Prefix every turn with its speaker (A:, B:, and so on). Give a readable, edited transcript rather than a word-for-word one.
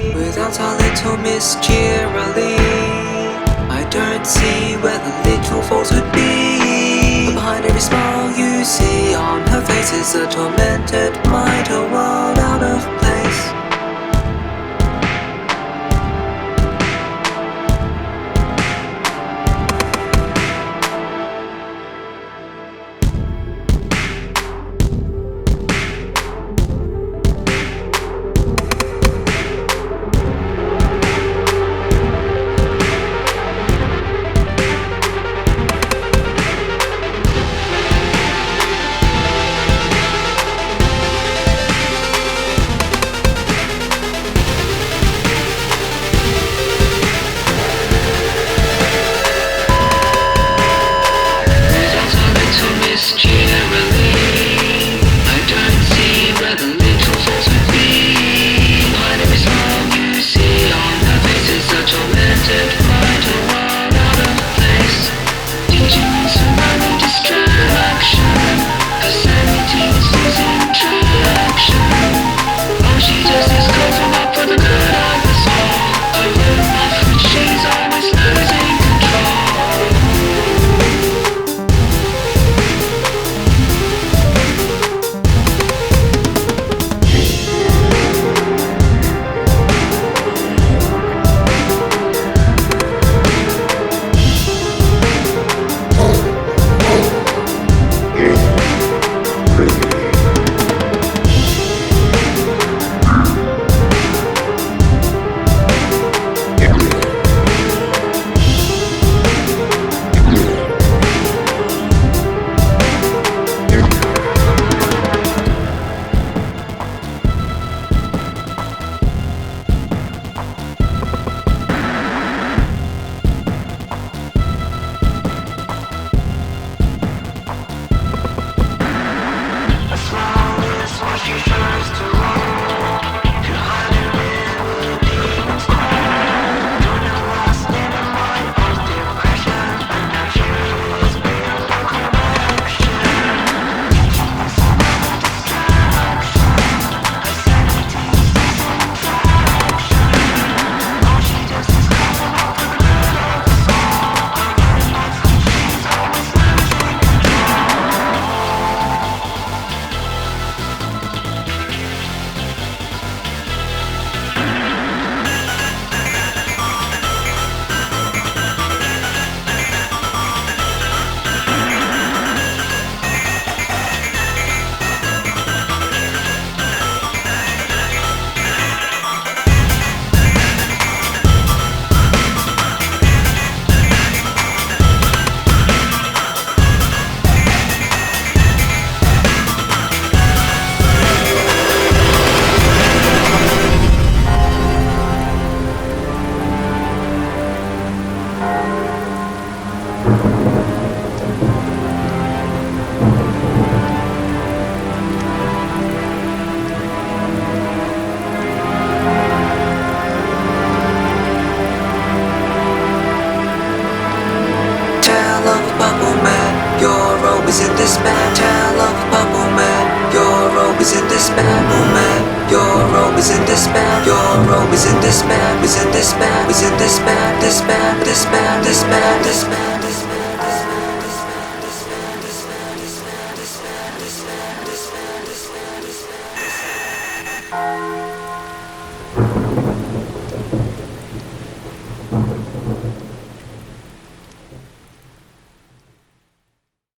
A: Without a little Miss Cheerilee, I don't see where the little fault would be. But behind every smile you see on her face is a tormented mind, a world out of place. Is in this man, tale of Bubble Man. Your robe is in this man, oh man. Your robe is in this man. Your robe is in this man. Is in this man. Is in this man. This man. This man. This man. This man.